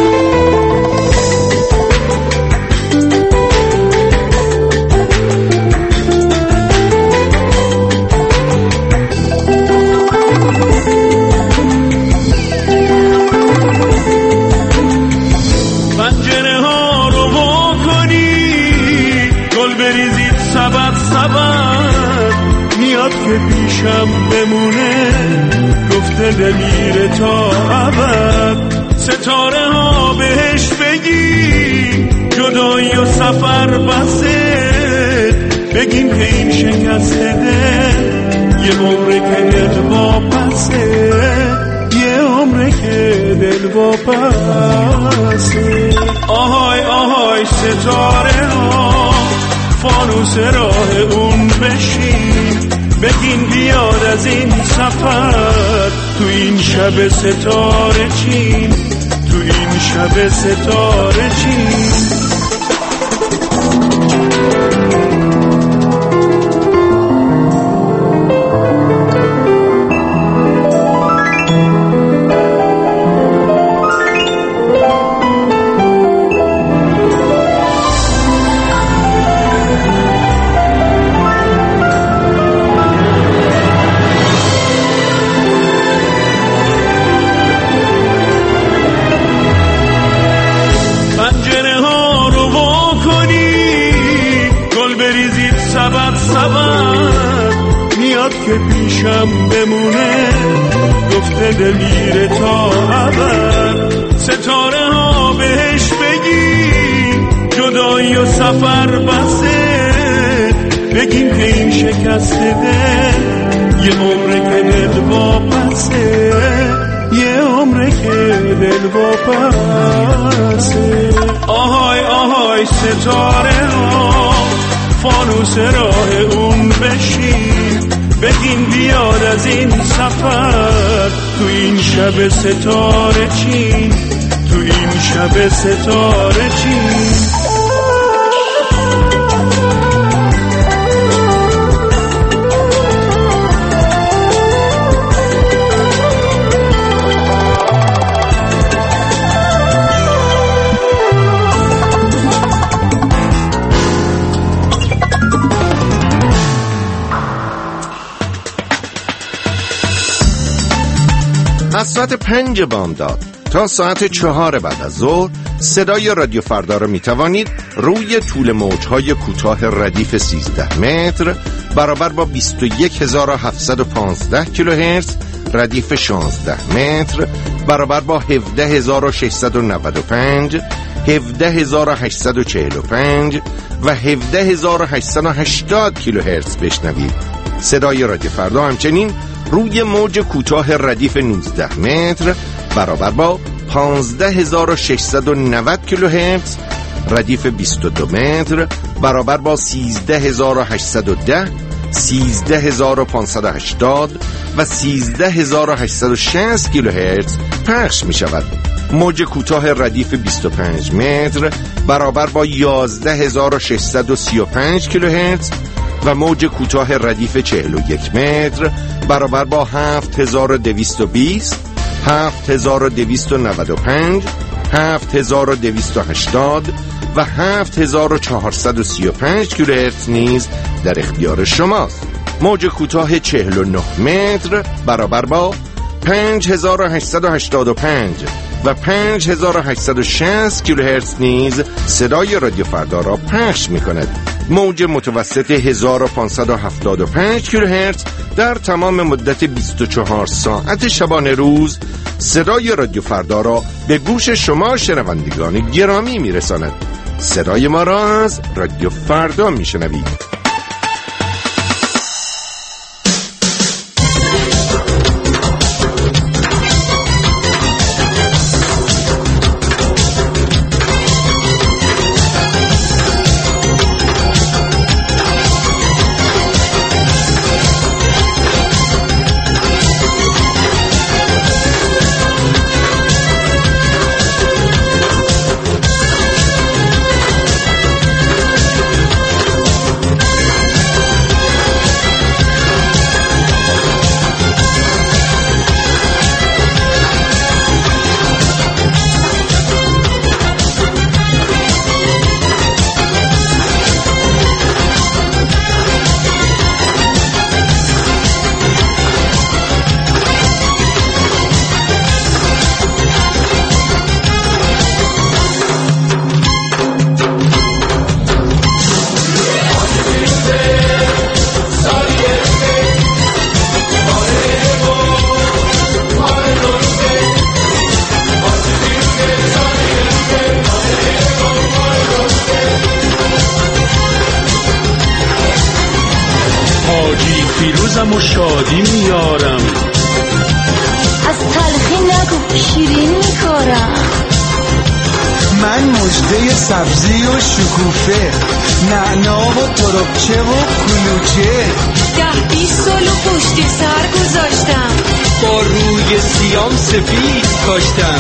که پیشم بمونه گفته دلیر تا ابد، ستاره ها بهش بگی جدایی و سفر بسه، بگین که این شکست دل یه عمره که دل واپسه، یه عمره که دل واپسه. آهای آهای ستاره ها فانوس راه اون بشین، بگین بیاد از این سفر تو این شب ستاره چین، تو این شب ستاره چین. که پیشم بمونه گفته دلیر تا ابد، ستاره ها بهش بگین جدایی و سفر بسه، بگین که این شکست دل یه عمره که دل واپسه، یه عمره که دل واپسه. آهای آهای ستاره ها فانوس راه اون بشین، بگین بیاد از این سفر تو این شب ستاره چین، تو این شب ستاره چین. ساعت پنج بامداد تا ساعت چهار بعد از ظهر صدای رادیو فردا را می توانید روی طول موجهای کوتاه ردیف سیزده متر برابر با بیست و یک هزار و هفتصد و پانزده کیلوهرتز، ردیف شانزده متر برابر با هفده هزار و ششصد و نود و پنج، هفده هزار و هشتصد و چهل و پنج و هفده هزار و هشتصد و هشتاد کیلوهرتز بشنوید. صدای رادیو فردا همچنین روی موج کوتاه ردیف نوزده متر برابر با پانزده هزار و ششصد و نود کیلوهرتز، ردیف بیست و دو متر برابر با سیزده هزار و هشتصد و ده، سیزده هزار و پانصد و هشتاد و سیزده هزار و هشتصد و شصت کیلوهرتز پخش می شود. موج کوتاه ردیف بیست و پنج متر برابر با یازده هزار و ششصد و سی و پنج کیلوهرتز و موج کوتاه ردیف چهل و یک متر برابر با هفت هزار و دویست و بیست، هفت هزار و دویست و نود و پنج، هفت هزار و دویست و هشتاد و هفت هزار و چهارصد و سی و پنج کیلوهرتز نیز در اختیار شماست. موج کوتاه چهل و نه متر برابر با پنج هزار و هشتصد و هشتاد و پنج و پنج هزار و هشتصد و شصت کیلوهرتز نیز صدای رادیو فردا را پخش می کند. موج متوسط هزار و پانصد و هفتاد و پنج کیلوهرتز در تمام مدت بیست و چهار ساعت شبانه روز صدای رادیو فردا را به گوش شما شنوندگان گرامی می رساند. صدای ما را از رادیو فردا می شنوید. پیروزم و شادی میارم، از تلخی نگو شیرین میکارم. من مژده سبزی و شکوفه، نعنا و تربچه و کلوچه. ده بیست سال و پشت سر گذاشتم، با روی سیام سفید کاشتم.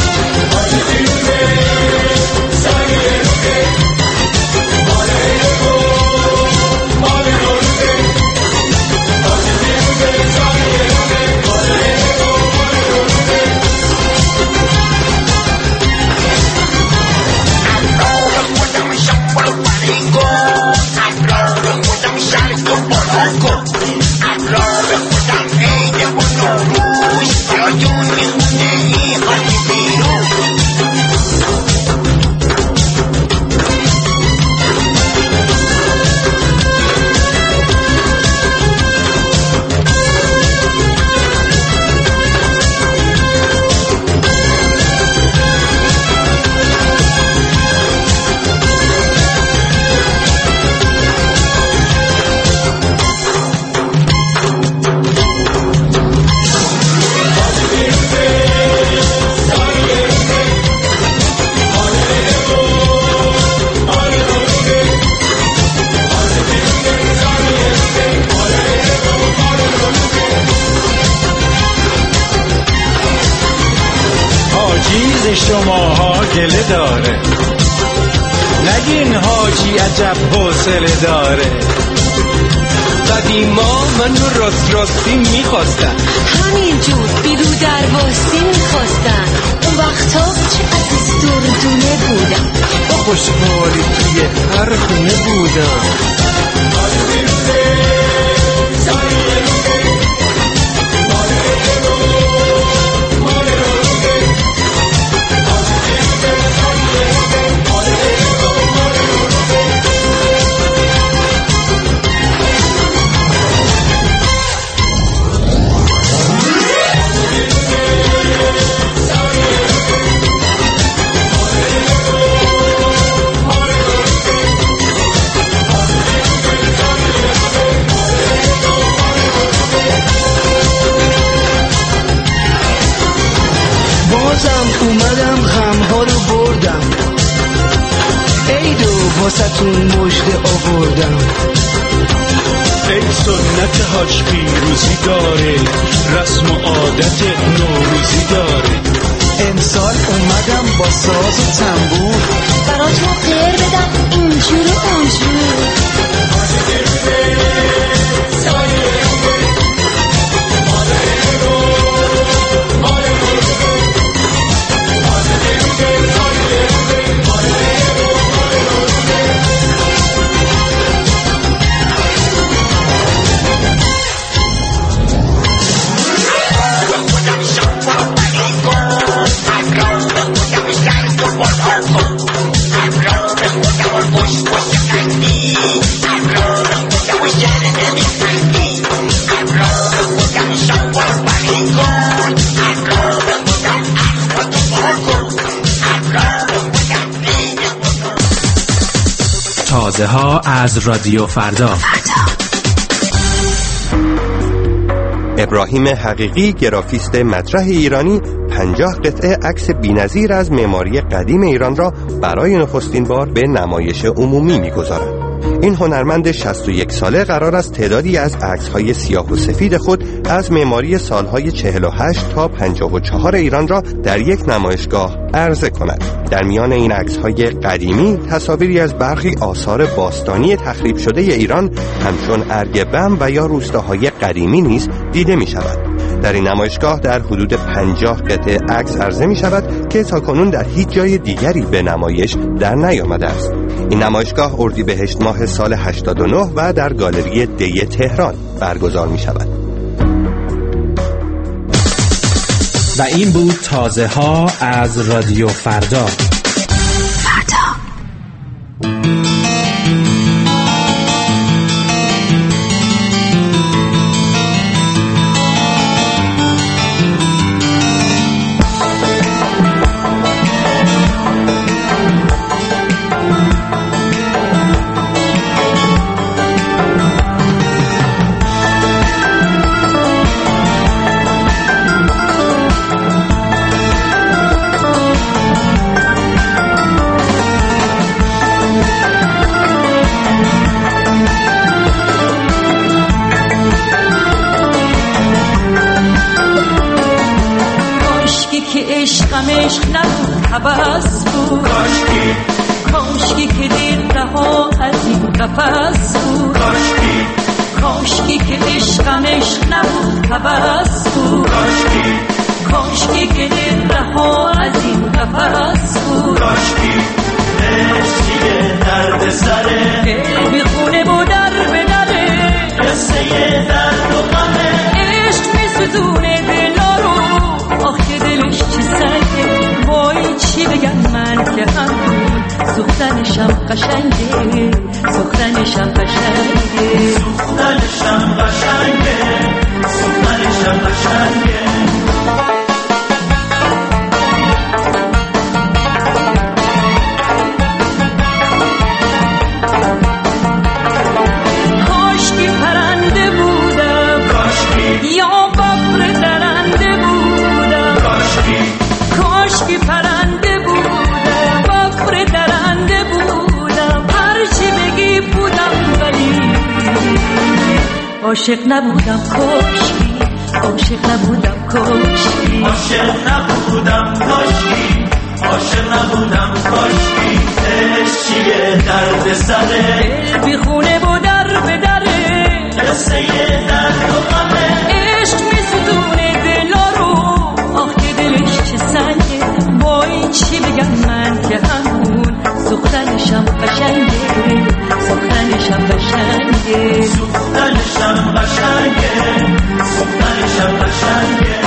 شماها گله داره، نگین حاجی عجب حوصله داره. قدیما منو راست راستی میخواستن، همینجور بیرو درواسی میخواستن. اون وقتا چه عزیز دردونه بودم، با خوشحالی توی هر خونه بودم. براتون مژده آوردم. ای سنت حاج پیروزی داره، رسم و عادت نوروزی داره. امسال اومدم با ساز و تنبور براتون غیر بدم اینجور و اونجور. تازه ها از رادیو فردا. ابراهیم حقیقی، گرافیست مطرح ایرانی، پنجاه قطعه عکس بی‌نظیر از معماری قدیم ایران را برای نخستین بار به نمایش عمومی می‌گذارد. این هنرمند شصت و یک ساله قرار است تعدادی از عکس‌های سیاه و سفید خود از معماری سال‌های چهل و هشت تا پنجاه و چهار ایران را در یک نمایشگاه عرضه کند. در میان این عکس‌های قدیمی تصاویری از برخی آثار باستانی تخریب شده ایران همچون ارگبم و یا روستاهای قدیمی نیز دیده می‌شود. در این نمایشگاه در حدود پنجاه قطعه عکس عرضه می شود که تاکنون در هیچ جای دیگری به نمایش در نیامده است. این نمایشگاه اردیبهشت ماه سال هشتاد و نه و در گالری دی تهران برگزار می شود. و این بود تازه ها از رادیو فردا. عشقم عشق نبود هوس بود، کاشکی کاشکی که دل رها از این قفس بود، کاشکی کاشکی که عشقم عشق نبود هوس بود، کاشکی کاشکی که دل رها از این قفس بود، کاشکی عشقی درد سره دل بی خونه بود در به دره، قصه درد و غمه عشق می سوزونه دلا رو، آخه دلش چه سنگه، وای چی بگم من که هم سوختنشم قشنگه، سوختنشم قشنگه، سوختنشم قشنگه، سوختنشم قشنگه. کاشکی پرنده بودم، کاشکی یا ببر درنده بودم، کاشکی کاشکی پرنده بودم، ببر درنده بودم، هرچی بگی بودم ولی عاشق نبودم، کاشکی عاشق نبودم، کاشکی عاشق نبودم، کاشکی عاشق نبودم، کاشکی عشقیه درد سره دل بی خونه بود در به دره، قصه درد و غمه عشق می ستونه دلا رو، آخه دلش چه سنگه، وای چی بگم من که همون سوختنشم قشنگه، سوختنشم قشنگه، سوختنشم قشنگه، سوختنشم قشنگه.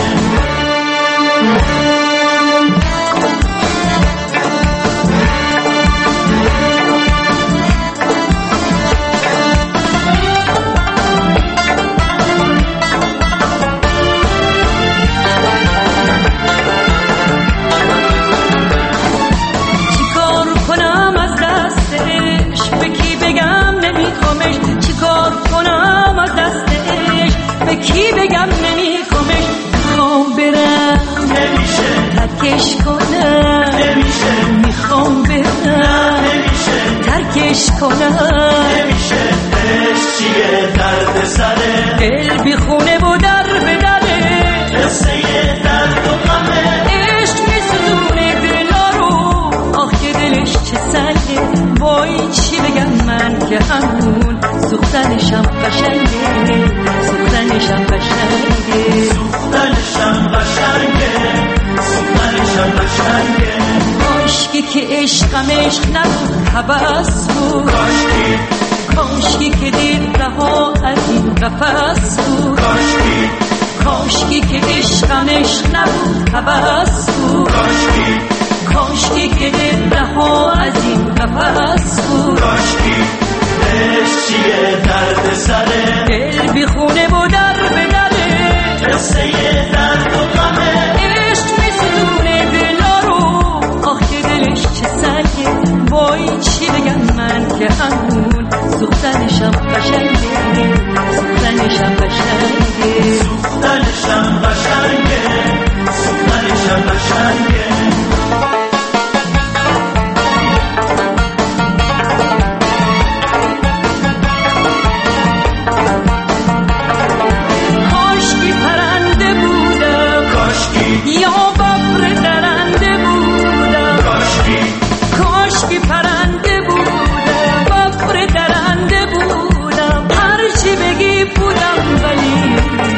کنم. نمیشه عشق چیه درد سره، دل بی خونه و در به دره، قصه درد و غمه. عشق میسوزونه دلا رو، آخ که دلش چه سنگه. وای چی بگم من که همون سوختنشم قشنگه، سوختنشم قشنگه، سوختنشم قشنگه، سوختنشم قشنگه. کاشکی که عشقم عشق نبود هوس بود، کاشکی کاشکی که دل رها از این قفس بود، کاشکی کاشکی که عشقم عشق نبود هوس بود، کاشکی کاشکی که دل رها از این قفس بود، کاشکی عشق چیه درد سره، دل بی خونه و در به دره، قصه درد و غمه. عشق میسوزونه دلا رو، آخ که دلش چه سنگه. وای چی بگم من که همون سوختنشم قشنگه، سوختنشم قشنگه، سوختنشم قشنگه، سوختنشم قشنگه. یا ببر درنده بودم، کاشکی کاشکی پرنده بودم، ببر درنده بودم. هرچی بگی بودم ولی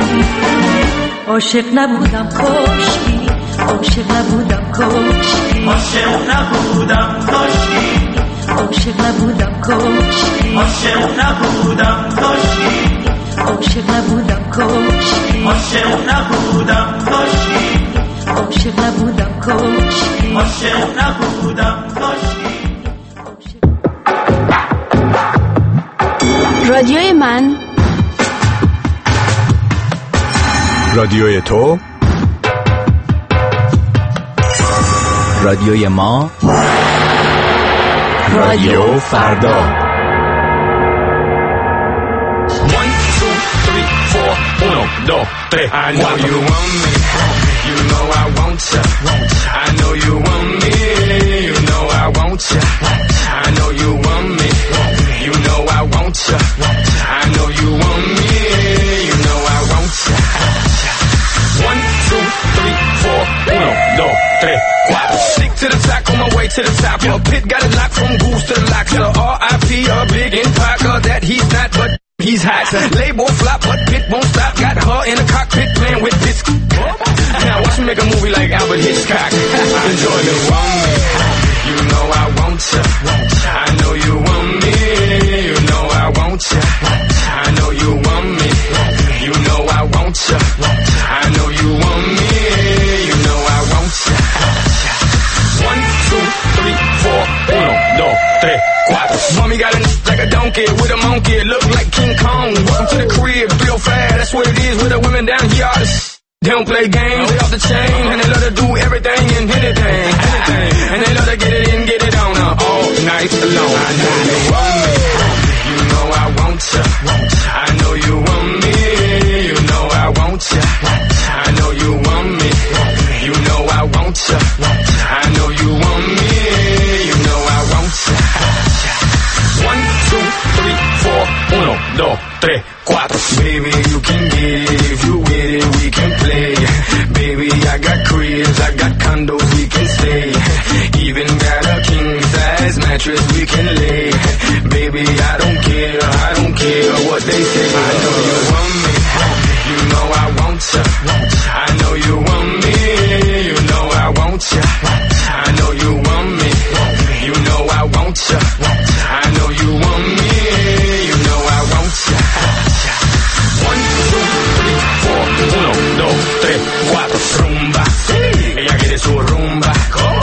عاشق نبودم، کاشکی عاشق نبودم، کاشکی عاشق نبودم، کاشکی عاشق نبودم، کاشکی عاشق نبودم، کاشکی عاشق نبودم، کاشکی عاشق نبودم، کاشکی عاشق نبودم، کاشکی عاشق نبودم، کاشکی. رادیوی من، رادیوی تو، رادیوی ما، رادیو فردا. Dos, tres, I know you want me, you know I want ya. I know you want me, you know I want ya. I know you want me, you know I want ya. I know you want me, you know I want ya. One, two, three, four, uno, dos, tres, cuatro. Stick to the track on my way to the top. Your pit got it locked from goose to the lock. The R I P a big in Parker that he's not, but he's hot. Label flop, but Pit won't stop. Got her in the cockpit playing with this. Now watch me make a movie like Albert Hitchcock. Enjoy the want me, you know I want ya. I know you want me, you know I want ya. I know you want me, you know I want ya. I know you want me, you know I want ya. One, two, three, four, uno, dos, tres, cuatro. Mommy got a like a donkey with a monkey, look like King Kong. Welcome to the crib, three oh five, that's what it is with the women down here. All this. They don't play games, they off the chain, and they love to do everything and anything, anything. And they love to get it in, get it on uh, all night long. I know you want me, you know I want ya. I know you want me, you know I want ya. I know you want me, you know I want ya. I know you want me, you know I want ya. One, two, three, four, uno, dos, tres, cuatro. Baby, you can get it if you with it, we can play. Baby, I got cribs, I got condos, we can stay. Even got a king size mattress we can lay. Baby, I don't care, I don't care what they say. I know you want me, you know I want ya. I know you want me, you know I want ya. I know you want me, you know I want ya. I know you want me, you know I want ya. One, two, three, four, uno, dos, tres, cuatro. Rumba, ella quiere su rumba.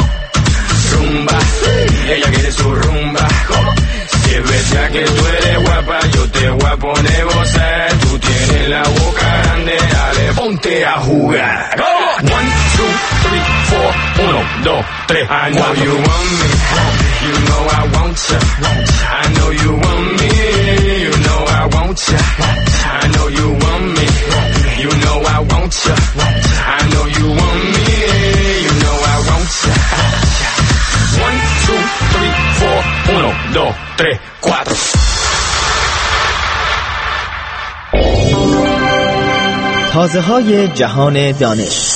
Rumba, ella quiere su rumba. Si es verdad que tú eres guapa, yo te voy a poner gozar. Tú tienes la boca grande, dale, ponte a jugar. One, two, three, four, uno, dos, tres, I know you want me, you know I want ya. I know you want me, you know I want ya. I know you want me, you know I want ya. I know you want me, you know I want ya. One, two, three, four, uno, dos, tres, cuatro. تازه‌های جهان دانش.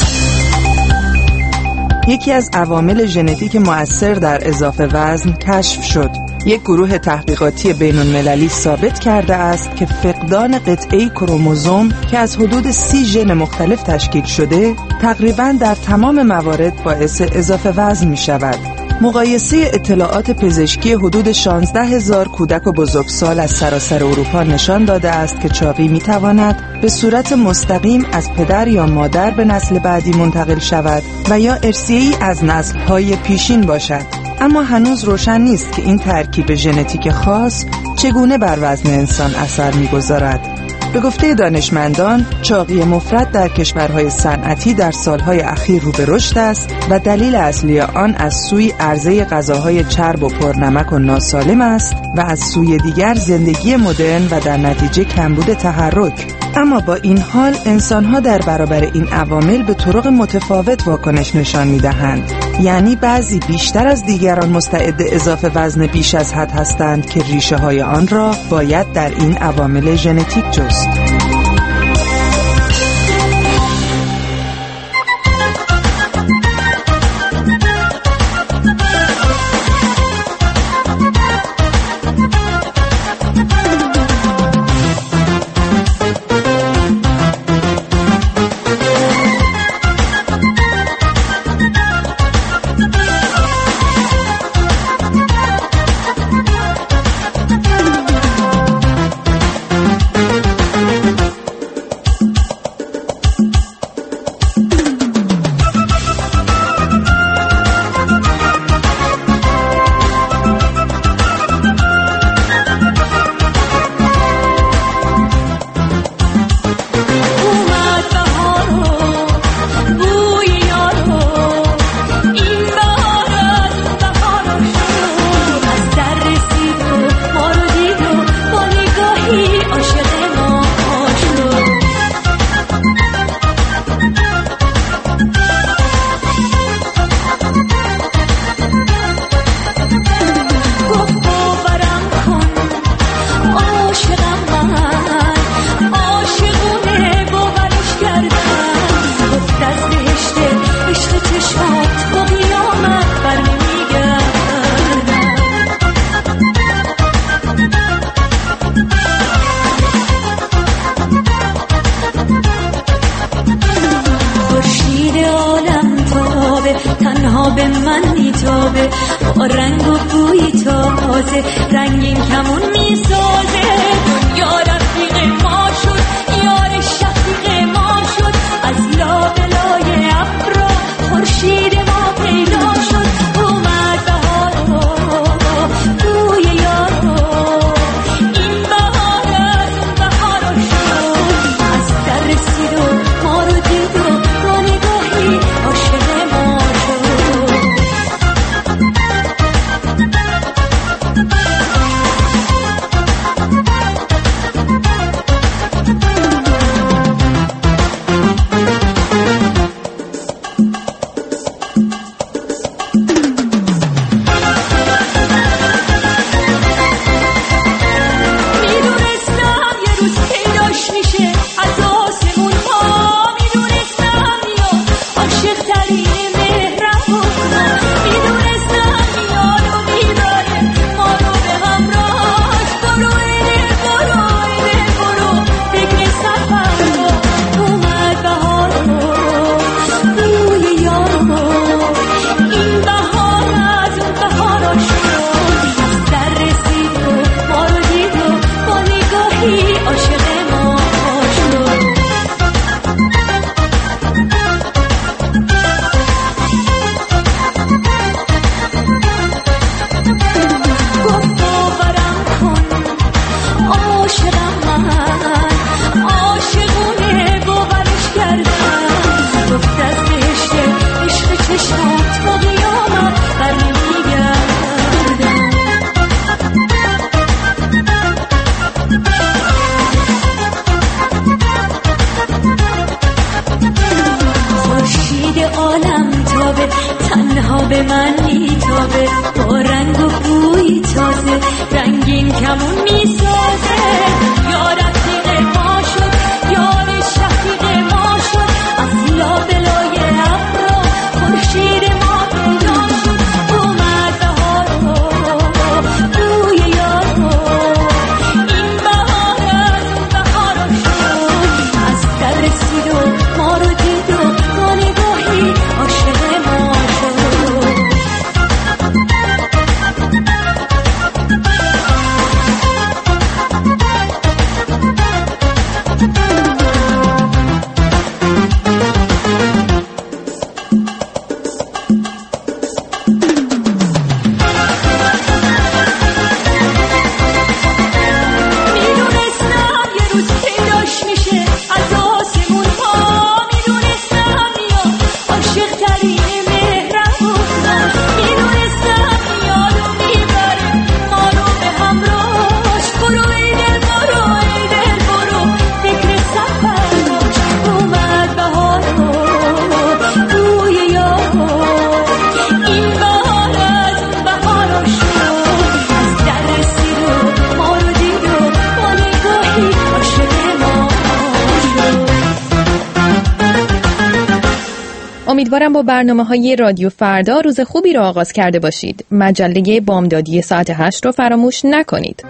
یکی از عوامل ژنتیک مؤثر در اضافه وزن کشف شد. یک گروه تحقیقاتی بین‌المللی ثابت کرده است که فقدان قطعه‌ای کروموزوم که از حدود سی ژن مختلف تشکیل شده، تقریباً در تمام موارد باعث اضافه وزن می‌شود. مقایسه اطلاعات پزشکی حدود شانزده هزار کودک و بزرگسال از سراسر اروپا نشان داده است که چاقی می‌تواند به صورت مستقیم از پدر یا مادر به نسل بعدی منتقل شود و یا ارثیه‌ای از نسل‌های پیشین باشد. اما هنوز روشن نیست که این ترکیب ژنتیک خاص چگونه بر وزن انسان اثر می‌گذارد. به گفته دانشمندان، چاقی مفرط در کشورهای صنعتی در سالهای اخیر رو به رشد است و دلیل اصلی آن از سوی عرضه غذاهای چرب و پرنمک و ناسالم است و از سوی دیگر زندگی مدرن و در نتیجه کمبود تحرک. اما با این حال انسان‌ها در برابر این عوامل به طرق متفاوت واکنش نشان می‌دهند. یعنی بعضی بیشتر از دیگران مستعد اضافه وزن بیش از حد هستند که ریشه‌های آن را باید در این عوامل ژنتیک جست. تنها به من میتابه، با رنگ و بوی تازه رنگین کمون میسازه. دنیا رفیق ما شد، یار شفیق ما شد، از لابلای ابرا خورشید ما پیدا شد. اومد بهارا بوی یارا، این بهار از بهارا شد، از در رسید و ما رو دید و با نگاهی عاشق ما شد. امیدوارم با برنامه‌های رادیو فردا روز خوبی رو آغاز کرده باشید. مجله بامدادی ساعت هشت رو فراموش نکنید.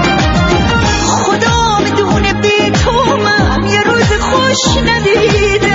ندیده